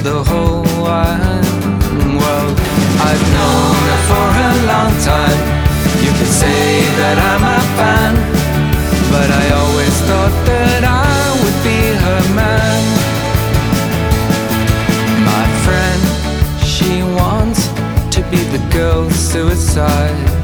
the whole wide world. I've known her for a long time. You could say that I'm a fan, but I always thought that I would be her man. My friend, she wants to be the girl's suicide.